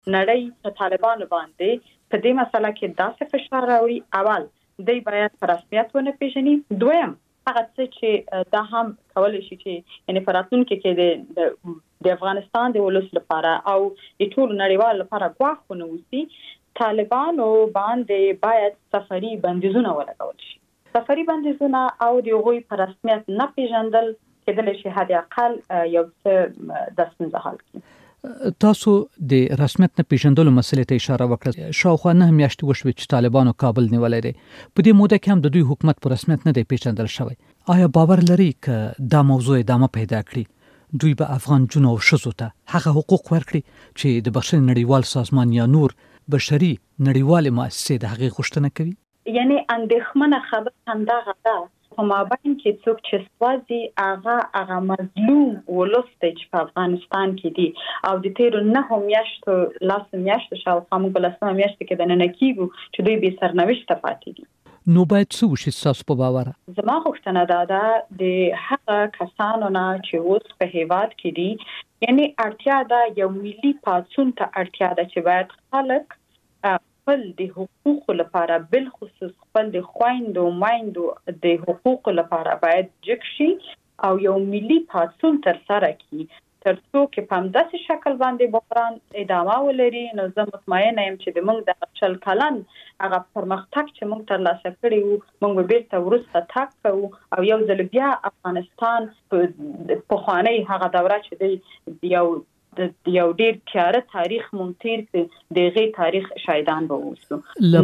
نړۍ په طالبانو باندې په دې مسله کې داسې فشار راوړي، اول دوی باید په رسمیت ونه پیژني، دویم هغه څه چې دا هم کولای شي چې یعنی په راتلونکي کې د افغانستان د ولس لپاره او د ټول نړیوال لپاره ګواښ ونه وسی، طالبانو باندې باید سفري بندیزونه ولګول شي. سفري بندیزونه او د هغوی په رسمیت نه پیژندل کېدلی شي حد اقل یو څه د ستونزې حل کړي. تاسو د رسمیت نه پیژندلو مسلې ته اشاره وکړه. شاوخوا 9 میاشتې وشوې چې طالبانو کابل نیولی دی. په دې موده کې هم د دوی حکومت په رسمیت نه دی پیژندل شوی. آیا باور لري چې دا موضوع ادامه پیدا کړي دوی به افغان جنو او ښځو ته هغه حقوق ورکړي چې د بخښنې نړیوال سازمان یا نور بشري نړیوال مؤسسې د هغې غوښتنه کوي؟ یعنی اندېښمنه خبره همدغه ده، په مابین کې څوک چې سوځي هغه مظلوم ولس دی چې په افغانستان کې دي او د تیرو 9 میاشتو شاوخوا موږ په 10 میاشتو کې دننه کېږو چې دوی بې سرنوشته پاتې دي. نو باید څه وشي ستاسو په باور؟ زما غوښتنه دا ده د هغه کسانو نه چې اوس په هیواد کې دي، یعنی اړتیا ده یو ملي پاڅون ته اړتیا ده چې باید خلک خپل د حقوقو لپاره بل خصوص خپل د خویندو مایندو د حقوقو لپاره باید جګ شي او یو ملي پاڅون تر سره کړي تر څو کې په همداسې شکل باندې بحران ادامه ولري. نو زه مطمئنه یم چې د موږ د 40 کلن هغه پرمختګ چې موږ ترلاسه کړی وو موږ به بیرته وروسته تګ کوو او یو ځل بیا افغانستان په پخوانی هغه دوره چې د یو ډیر تیاره تاریخ مونږ تیر کړ دغه تاریخ شایدان به ووسو.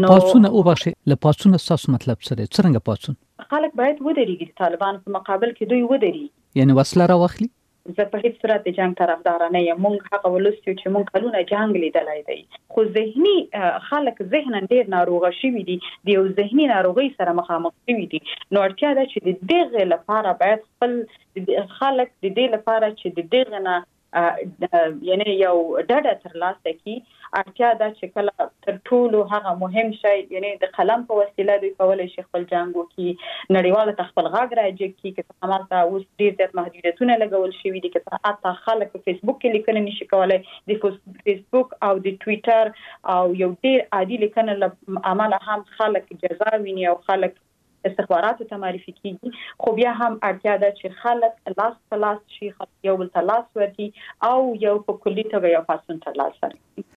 لپاسونه تاسو مطلب سره څنګه پاسون؟ خلک باید ودرېږي، طالبان په مقابل کې دوی ودرېږي، یعنی وسله راوخلي. زه په هیڅ صورت د جنگ طرفدار نه یم. موږ هغه ولستو چې موږ کلونه جنگ لیدلای دی، خو ذهني خلک ذهناً ډیر ناروغه شوي دي، د یو ذهني ناروغي سره مخامخ شوي دي. نو اړتیا ده چې د دغه لپاره باید خپل خلک د دې لپاره چې د دغه نه یعنی یو ډډه ترلاسه کی، اړتیا ده چې کله تر ټولو هغه مهم شی یعنی د قلم په وسیله دوی کولای شي خپل جنگ وکړي، نړیواله تخپل غږ راځي چې همالته اوس ډیر زیات محدودیتونه لګول شوي دي چې حتی خلک په فیسبوک کې لیکنه نشي کولای. د فیسبوک او د ټویټر او یو ډیر عادي لیکنه عمله هم خلک جزا ویني او خلک استخباراتو ته معرفي کیږي، خو بیا هم اړتیا ده چې خلک لاس په لاس شي، یو بل ته لاس ورکړي او یو په کلي توګه یو پاڅون ترلاسه کړي.